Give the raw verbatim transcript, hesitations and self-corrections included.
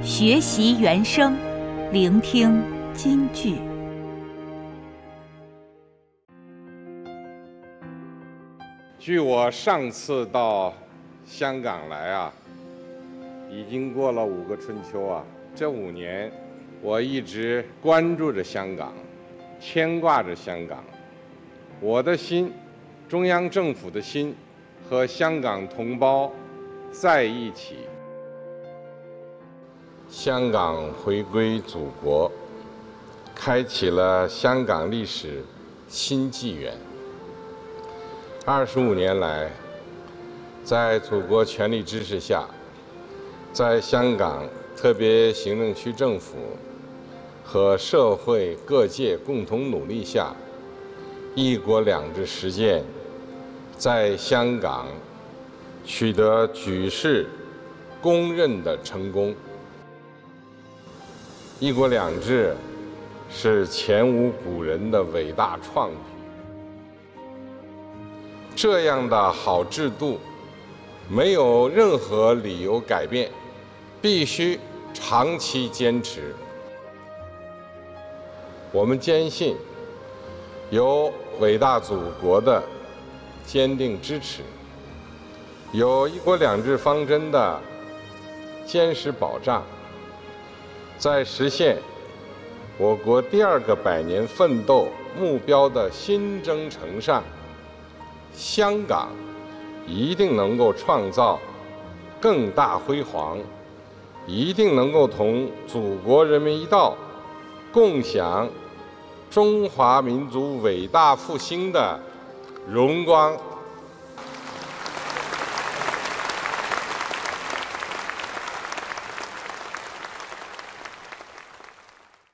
学习原声，聆听金句。 据我上次到香港来啊，已经过了五个春秋啊。这五年，我一直关注着香港，牵挂着香港。我的心，中央政府的心，和香港同胞在一起。香港回归祖国，开启了香港历史新纪元。二十五年来，在祖国全力支持下，在香港特别行政区政府和社会各界共同努力下，一国两制实践在香港取得举世公认的成功。一国两制是前无古人的伟大创举，这样的好制度没有任何理由改变，必须长期坚持。我们坚信，有伟大祖国的坚定支持，有一国两制方针的坚实保障，在实现我国第二个百年奋斗目标的新征程上，香港一定能够创造更大辉煌，一定能够同祖国人民一道，共享中华民族伟大复兴的荣光